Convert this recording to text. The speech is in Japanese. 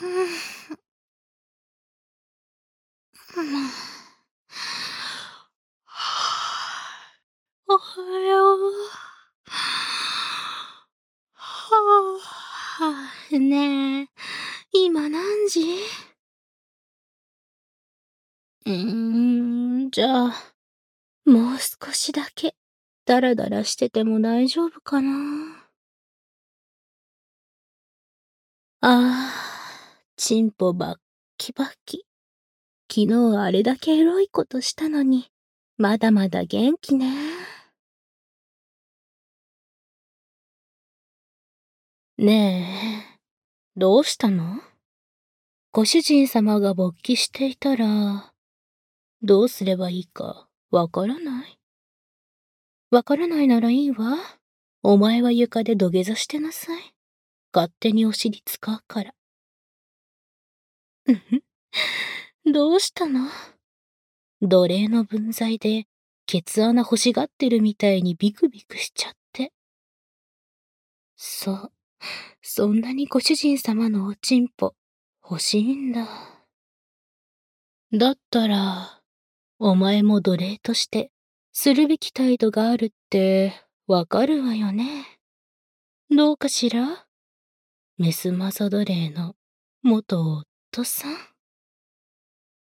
おはよう。ねえ、今何時？じゃあ、もう少しだけ、ダラダラしてても大丈夫かな。チンポバッキバキ。昨日あれだけエロいことしたのに、まだまだ元気ね。ねえ、どうしたの？ご主人様が勃起していたら、どうすればいいかわからない？わからないならいいわ。お前は床で土下座してなさい。勝手にお尻使うから。うんふん。どうしたの？奴隷の分際で、ケツ穴欲しがってるみたいにビクビクしちゃって。そう。そんなにご主人様のおちんぽ、欲しいんだ。だったら、お前も奴隷として、するべき態度があるって、わかるわよね。どうかしら？メスマザ奴隷の元夫さん。